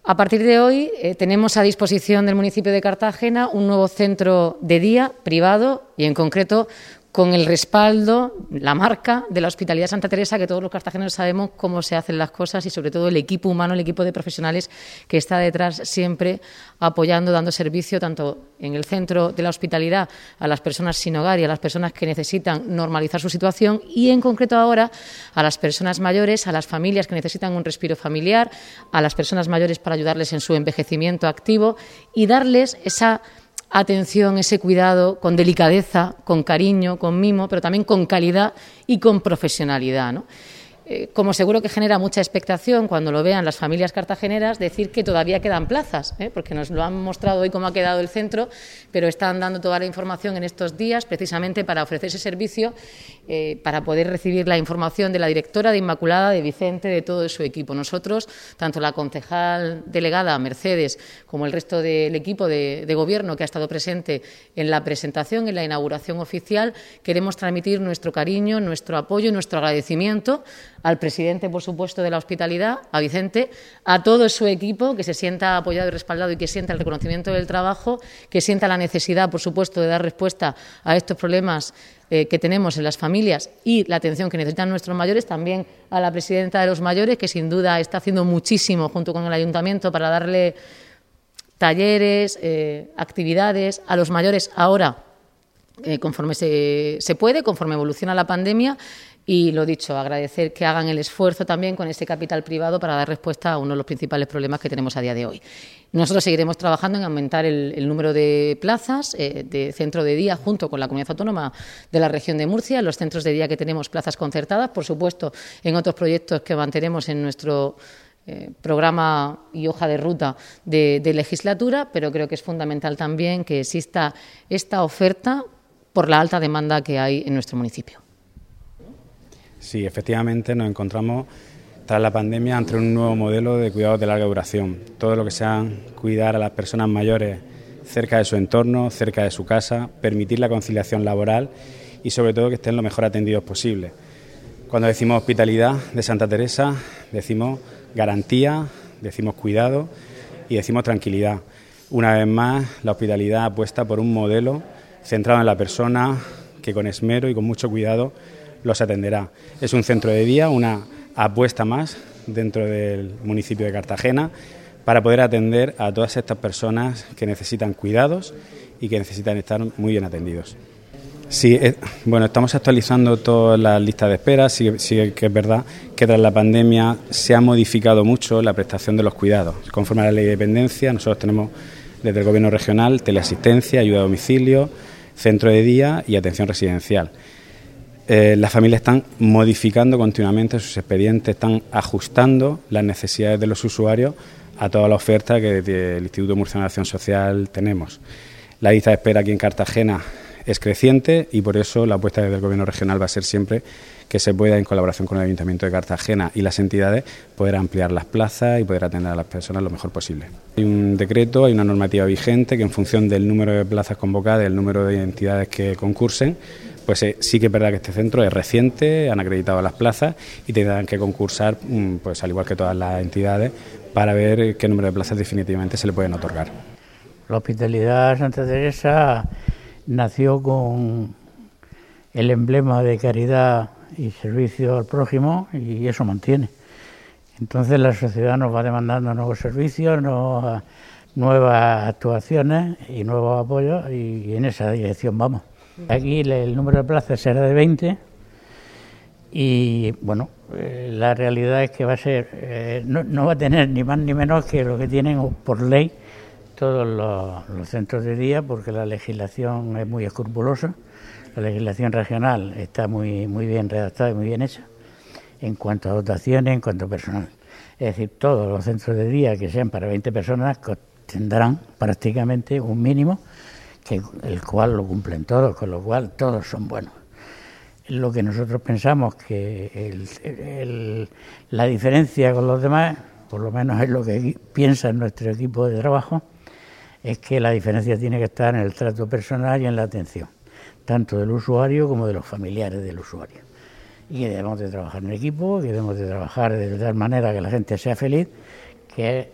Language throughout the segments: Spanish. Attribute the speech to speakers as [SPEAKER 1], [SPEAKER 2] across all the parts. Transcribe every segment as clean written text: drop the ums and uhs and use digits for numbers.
[SPEAKER 1] A partir de hoy tenemos a disposición del municipio de Cartagena un nuevo centro de día privado y, en concreto, con el respaldo, la marca de la Hospitalidad Santa Teresa, que todos los cartageneros sabemos cómo se hacen las cosas y, sobre todo, el equipo humano, el equipo de profesionales que está detrás siempre apoyando, dando servicio tanto en el centro de la hospitalidad a las personas sin hogar y a las personas que necesitan normalizar su situación y, en concreto ahora, a las personas mayores, a las familias que necesitan un respiro familiar, a las personas mayores para ayudarles en su envejecimiento activo y darles esa atención, ese cuidado con delicadeza, con cariño, con mimo, pero también con calidad y con profesionalidad, ¿no? Como seguro que genera mucha expectación cuando lo vean las familias cartageneras, decir que todavía quedan plazas, porque nos lo han mostrado hoy cómo ha quedado el centro, pero están dando toda la información en estos días precisamente para ofrecer ese servicio, para poder recibir la información de la directora de Inmaculada, de Vicente, de todo su equipo. Nosotros, tanto la concejal delegada Mercedes como el resto del equipo de gobierno que ha estado presente en la presentación, en la inauguración oficial, queremos transmitir nuestro cariño, nuestro apoyo y nuestro agradecimiento al presidente, por supuesto, de la hospitalidad, a Vicente, a todo su equipo, que se sienta apoyado y respaldado y que sienta el reconocimiento del trabajo, que sienta la necesidad, por supuesto, de dar respuesta a estos problemas que tenemos en las familias y la atención que necesitan nuestros mayores, también a la presidenta de los mayores, que sin duda está haciendo muchísimo junto con el ayuntamiento para darle talleres, actividades a los mayores ahora, conforme se puede, conforme evoluciona la pandemia. Y lo dicho, agradecer que hagan el esfuerzo también con ese capital privado para dar respuesta a uno de los principales problemas que tenemos a día de hoy. Nosotros seguiremos trabajando en aumentar el número de plazas de centro de día junto con la Comunidad Autónoma de la Región de Murcia. En los centros de día que tenemos plazas concertadas, por supuesto, en otros proyectos que mantenemos en nuestro programa y hoja de ruta de legislatura, pero creo que es fundamental también que exista esta oferta por la alta demanda que hay en nuestro municipio.
[SPEAKER 2] Sí, efectivamente nos encontramos tras la pandemia ante un nuevo modelo de cuidados de larga duración. Todo lo que sea cuidar a las personas mayores cerca de su entorno, cerca de su casa, permitir la conciliación laboral y sobre todo que estén lo mejor atendidos posible. Cuando decimos hospitalidad de Santa Teresa, decimos garantía, decimos cuidado y decimos tranquilidad. Una vez más, la hospitalidad apuesta por un modelo centrado en la persona que con esmero y con mucho cuidado los atenderá. Es un centro de día, una apuesta más dentro del municipio de Cartagena para poder atender a todas estas personas que necesitan cuidados y que necesitan estar muy bien atendidos. Sí, bueno, estamos actualizando todas las listas de espera. Sí que es verdad que tras la pandemia se ha modificado mucho la prestación de los cuidados. Conforme a la ley de dependencia, nosotros tenemos desde el Gobierno regional teleasistencia, ayuda a domicilio, centro de día y atención residencial. Las familias están modificando continuamente sus expedientes, están ajustando las necesidades de los usuarios a toda la oferta que desde el Instituto Murciano de Acción Social tenemos. La lista de espera aquí en Cartagena es creciente y por eso la apuesta desde el Gobierno regional va a ser siempre que se pueda, en colaboración con el Ayuntamiento de Cartagena y las entidades, poder ampliar las plazas y poder atender a las personas lo mejor posible. Hay un decreto, hay una normativa vigente que en función del número de plazas convocadas, el número de entidades que concursen, pues sí que es verdad que este centro es reciente, han acreditado las plazas y tendrán que concursar, pues al igual que todas las entidades, para ver qué número de plazas definitivamente se le pueden otorgar.
[SPEAKER 3] La Hospitalidad Santa Teresa nació con el emblema de caridad y servicio al prójimo y eso mantiene. Entonces la sociedad nos va demandando nuevos servicios, nuevas actuaciones y nuevos apoyos y en esa dirección vamos. Aquí el número de plazas será de 20 y bueno, la realidad es que va a ser, no va a tener ni más ni menos que lo que tienen por ley todos los centros de día, porque la legislación es muy escrupulosa, la legislación regional está muy bien redactada y muy bien hecha en cuanto a dotaciones, en cuanto a personal. Es decir, todos los centros de día que sean para 20 personas tendrán prácticamente un mínimo, el cual lo cumplen todos, con lo cual todos son buenos. Lo que nosotros pensamos que la diferencia con los demás, por lo menos es lo que piensa nuestro equipo de trabajo, es que la diferencia tiene que estar en el trato personal y en la atención, tanto del usuario como de los familiares del usuario. Y que debemos de trabajar en equipo, que debemos de trabajar de tal manera que la gente sea feliz, que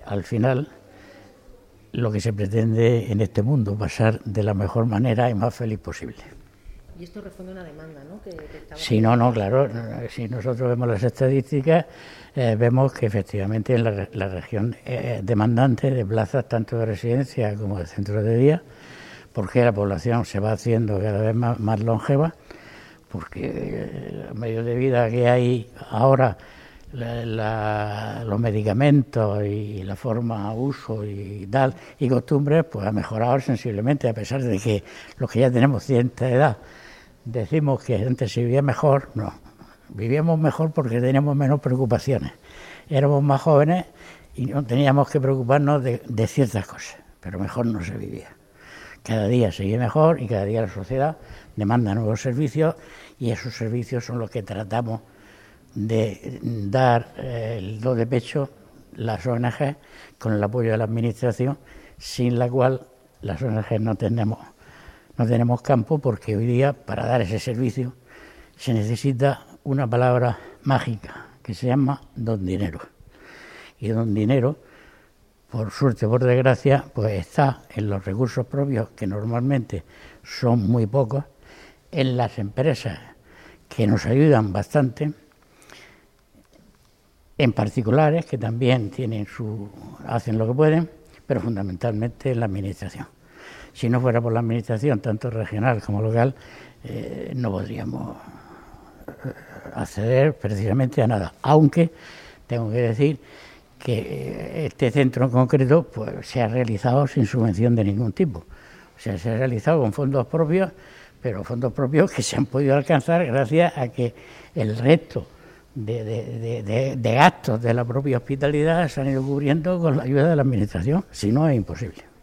[SPEAKER 3] al final lo que se pretende en este mundo, pasar de la mejor manera y más feliz posible.
[SPEAKER 1] Y esto responde a una demanda, ¿no?
[SPEAKER 3] Sí, claro. Si nosotros vemos las estadísticas, vemos que efectivamente en la región demandante de plazas tanto de residencia como de centros de día, porque la población se va haciendo cada vez más longeva, porque los medios de vida que hay ahora, los medicamentos y la forma, uso y tal, y costumbres, pues ha mejorado sensiblemente, a pesar de que los que ya tenemos cierta edad decimos que antes se vivía mejor. No, vivíamos mejor porque teníamos menos preocupaciones, éramos más jóvenes y no teníamos que preocuparnos de ciertas cosas, pero mejor no se vivía. Cada día se vive mejor y cada día la sociedad demanda nuevos servicios, y esos servicios son los que tratamos de dar el do de pecho las ONG, con el apoyo de la Administración, sin la cual las ONG no tenemos campo, porque hoy día para dar ese servicio se necesita una palabra mágica que se llama don dinero. Y don dinero, por suerte o por desgracia, pues está en los recursos propios, que normalmente son muy pocos, en las empresas que nos ayudan bastante, en particulares que también hacen lo que pueden, pero fundamentalmente en la Administración. Si no fuera por la Administración, tanto regional como local, no podríamos acceder precisamente a nada. Aunque tengo que decir que este centro en concreto pues se ha realizado sin subvención de ningún tipo. O sea, se ha realizado con fondos propios, pero fondos propios que se han podido alcanzar gracias a que el resto de gastos de la propia hospitalidad se han ido cubriendo con la ayuda de la Administración. Si no, es imposible.